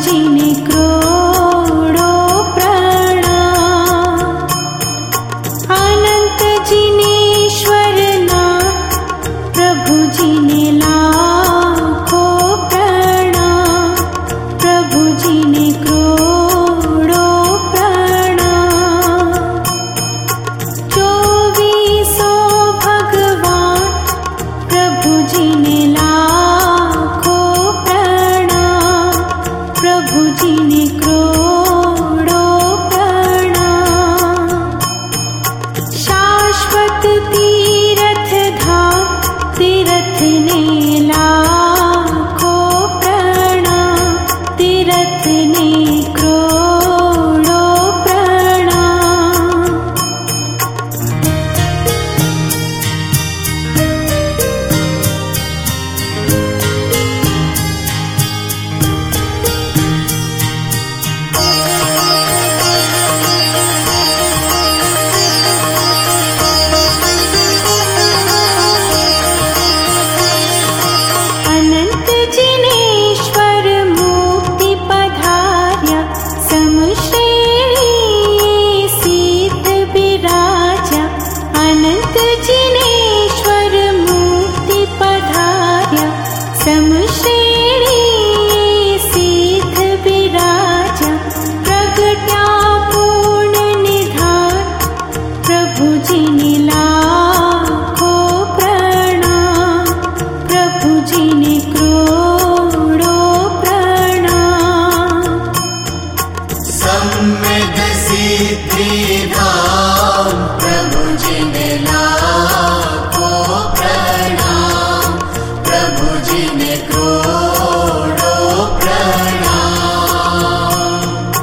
जी ने करोड़ों प्रणाम। अनंत जिनेश्वर नाथ प्रभु जी ने लाखों प्रणाम। प्रभु जी ने करोड़ों प्रणाम। चौबीसों भगवान प्रभु जी ने लाखों प्रणाम। प्रभु जी ने करोड़ों प्रणाम। शाश्वत तीर्थ धाम तीर्थ ने लाखों प्रणाम। तीर्थ ने करोड़ों प्रणाम। अनंत जिनेश्वर मुक्ति पधार्या। समश्रेणी सिद्ध विराजा। अनंत जिनेश्वर मुक्ति पधार्या। समश्रेणी सिद्ध विराजा। प्रगट्या पूर्ण निधान प्रभु जी ने लाखों प्रणाम। प्रभु जी ने करोड़ों प्रणाम। सम्यद सिद्धि धाम प्रभु जी ने लाखों प्रणाम। प्रभु जी ने करोड़ों प्रणाम।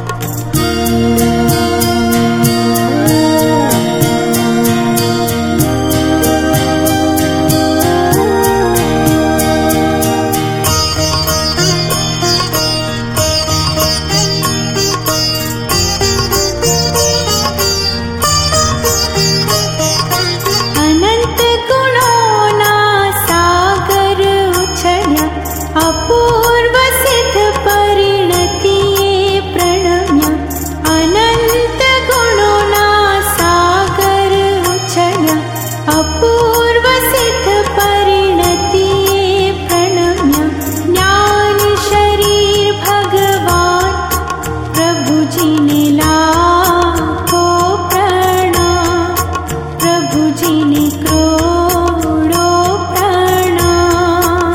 अनंत गुणों ना सागर उछल्या। अपूर्व सिद्ध परिणति प्रणम्या। अनंत गुणों ना सागर उछल्या। अपूर्व सिद्ध परिणति प्रणम्या। ज्ञान शरीर भगवान प्रभु जी ने लाखों प्रणाम। प्रभु जी ने करोड़ों प्रणाम।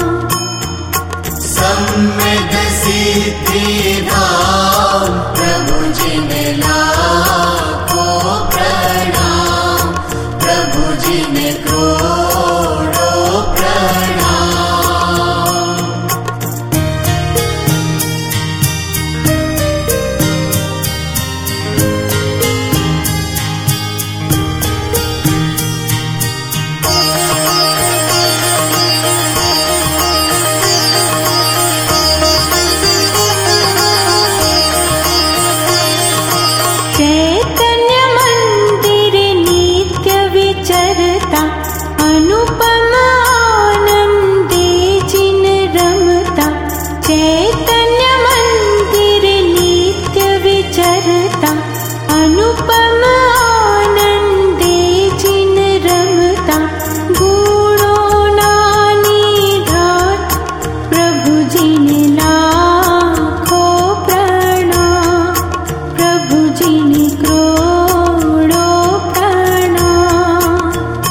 सम्यद सिद्धि धाम प्रभु जी ने लाखों प्रणाम। प्रभु जी ने करोड़ों प्रणाम। चैतन्य मंदिर नित्य विचरता। अनुपम आनंदे जिन रमता। चैतन्य मंदिर नित्य विचरता। अनुपम आनंदे जिन रमता। गुणों ना निधान प्रभु जी ने लाखों प्रणाम। प्रभु जी ने करोड़ों प्रणाम।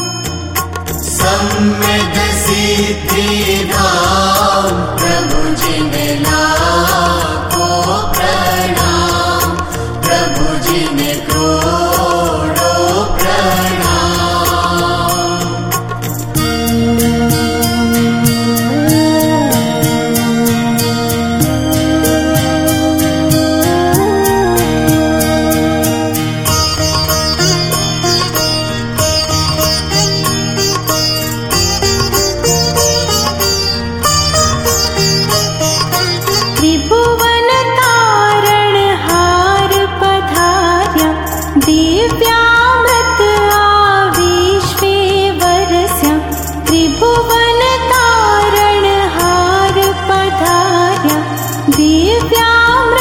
सम्यद सिद्धि धाम प्रभु जी ने लाखों प्रणाम। प्रभु जी ने करोड़ों प्रणाम। त्रिभुवन तारण हार पधार्या। दिव्यामृत आविश्वेवरस्या। त्रिभुवन तारण हार पधार्या। दिव्यामृत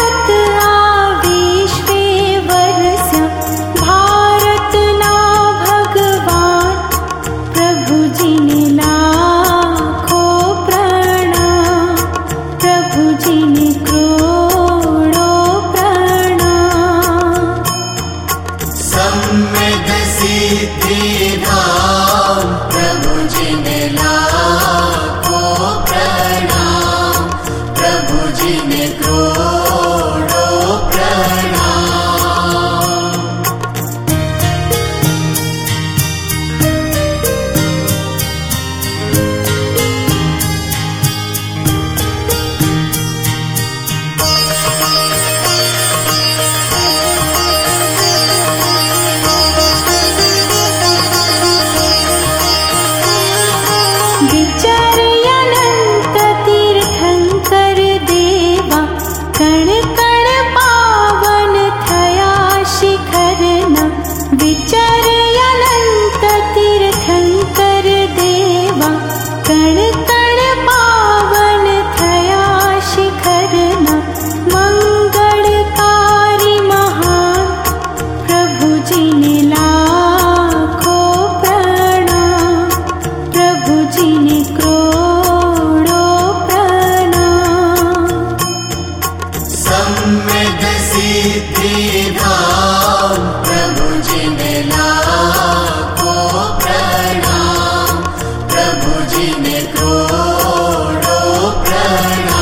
सम्यद सिद्धि धाम प्रभु जी ने लाखों प्रणाम, प्रभु जी ने करोड़ों प्रणाम।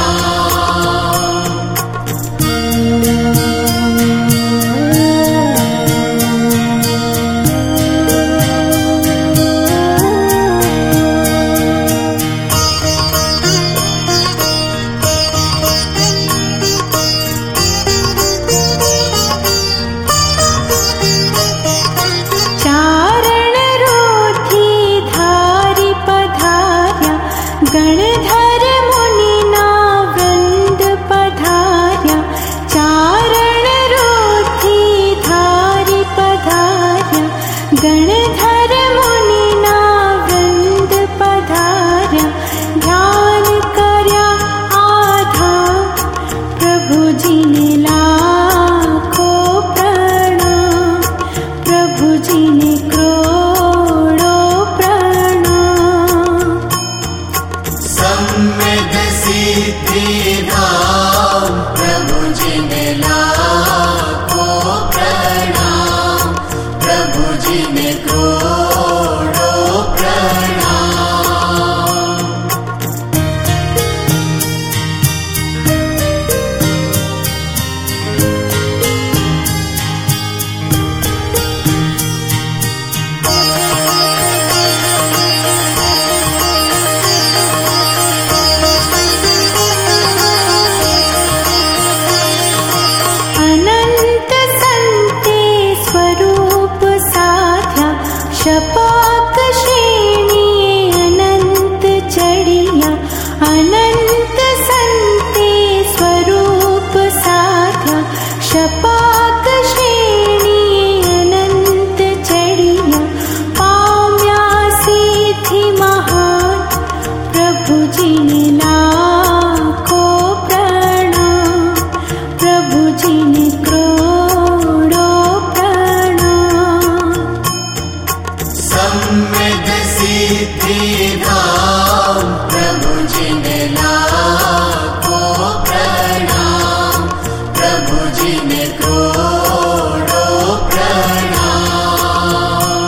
गणधर मुनिना वृंद पधार्या, चारण रोधी धारी पधार्या। गणधर मुनिना वृंद पधार्या, ध्यान कर्या आधाम प्रभु जी ने लाखों प्रणाम, प्रभु जी ने करोड़ों प्रणाम। सम्यद सिद्धि धाम प्रभु जी ने लाखों प्रणाम, प्रभु जी ने करोड़ों प्रणाम। अनंत संते स्वरूप साध्या, शपाक श्रेणी अनंत चढ़िया। अनंत संते स्वरूप साध्या, शपाक श्रेणी अनंत चढ़िया। पाम्या सिद्धि महान प्रभु जी ने लाखों प्रणाम, प्रभु जी ने करोड़ों प्रणाम। सम्यद सिद्धि धाम प्रभु जी ने लाखों प्रणाम, प्रभु जी ने करोड़ों प्रणाम।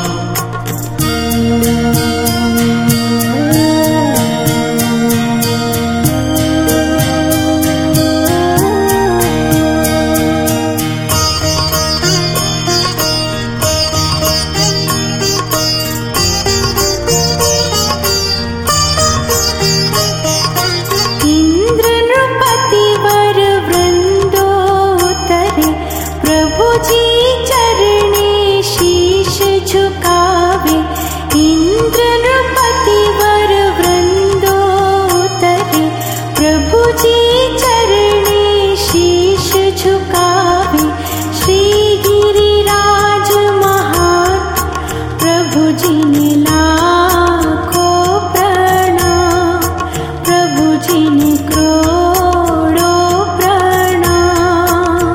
इंद्र नृपति वर वृंदोतरे, प्रभु जी चरणे शीश झुकावे। इंद्र नृपति वर वृंदोतरे, प्रभु जी चरणे शीश झुकावे। श्री गिरिराज महान प्रभु जी ने लाखों प्रणाम, प्रभु जी ने करोड़ों प्रणाम।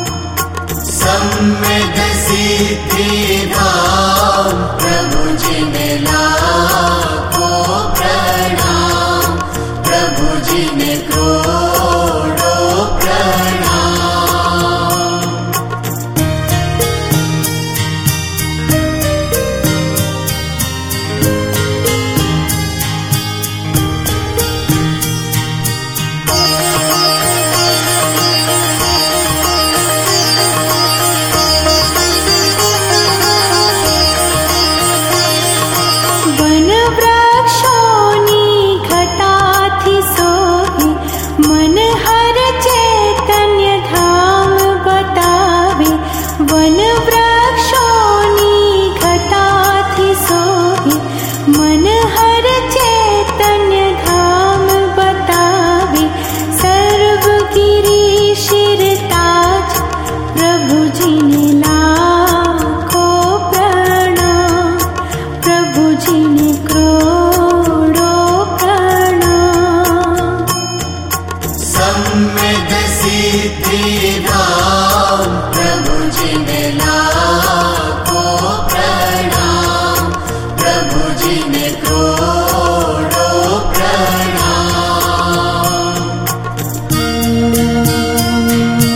सम्यद सिद्धि धाम प्रभु जी ने लाखों प्रणाम, प्रभु जी ने करोड़ों प्रणाम। वन वृक्षोनी घटाथि सोहे, मन हर चैतन्य धाम बतावे। वन वृक्षोनी घटाथि सोहे, मन हर चैतन्य धाम बतावे। सर्वगिरि शिरताज प्रभु जी ने लाखों प्रणाम, प्रभु जी ने करोड़ों प्रणाम। सम्यद सिद्धि धाम प्रभु जी ने लाखों प्रणाम, प्रभु जी ने करोड़ों प्रणाम।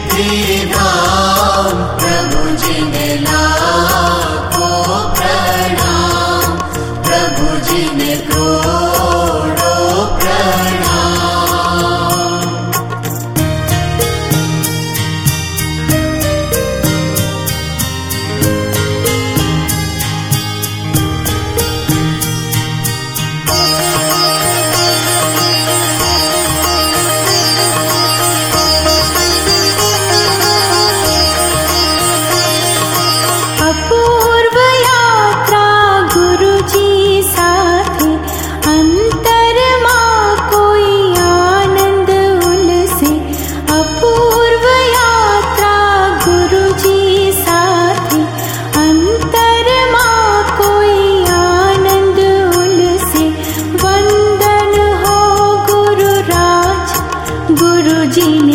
सिद्धिधाम प्रभु जी ने लाखों प्रणाम, प्रभु जी ने करोड़ों प्रणाम। अपूर्व यात्रा गुरु जी साथे, अंतर माँ कोई आनंद उनसे। अपूर्व यात्रा गुरु जी साथे, अंतर माँ कोई आनंद उनसे। वंदन हो गुरु राज, गुरु जी ने